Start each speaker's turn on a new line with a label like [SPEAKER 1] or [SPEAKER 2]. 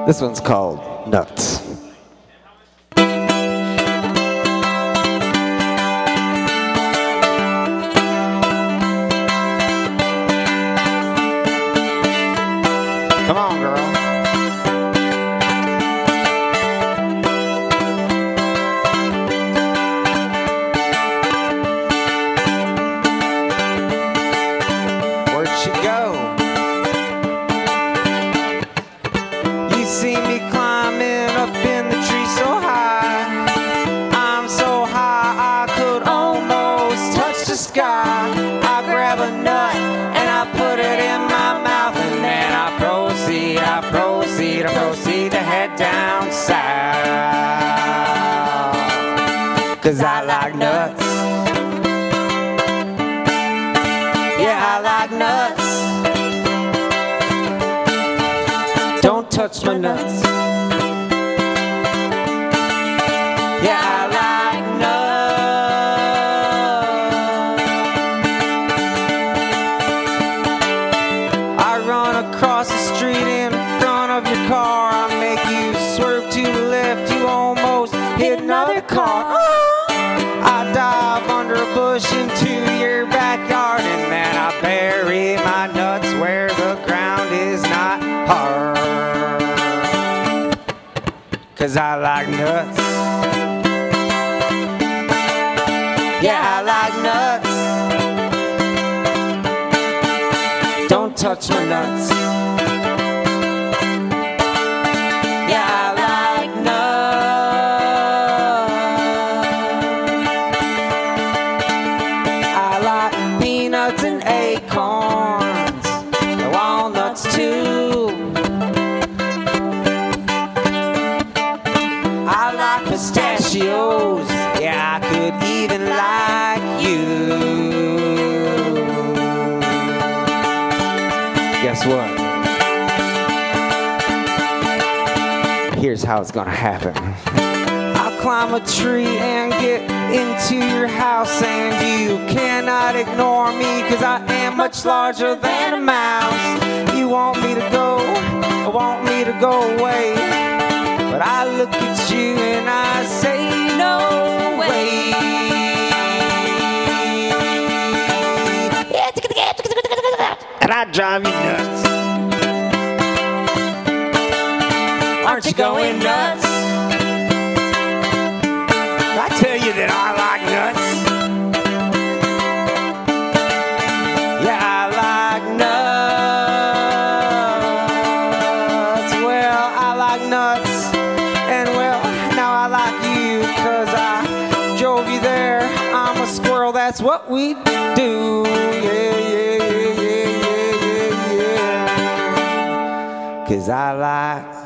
[SPEAKER 1] This one's called Nuts. Come on, girl. Where'd she go? You see me climbing up in the tree so high. I'm so high I could almost touch the sky. I grab a nut and I put it in my mouth, and then I proceed to head down south. 'Cause I like nuts. Yeah, I like nuts. Don't touch my nuts. Yeah, I like nuts. I run across the street in front of your car. I make you swerve to the left. You almost hit another car. I dive under a bush into your backyard, and then I bury my nuts where the ground is not hard. 'Cause I like nuts. Yeah, I like nuts. Don't touch my nuts. Yeah, I like nuts. I like peanuts and acorns, walnuts too. I like pistachios. Yeah, I could even like you. Guess what? Here's how it's gonna happen. I'll climb a tree and get into your house, and you cannot ignore me, 'cause I am much larger than a mouse. You want me to go, want me to go away, but I look at you and I say no way. And I drive you nuts. Aren't you going nuts? I tell you that I like nuts. Yeah, I like nuts. Well, I like nuts. And well, now I like you, 'cause I drove you there. I'm a squirrel, that's what we do. Yeah, yeah, yeah, yeah, yeah, yeah, yeah. 'Cause I like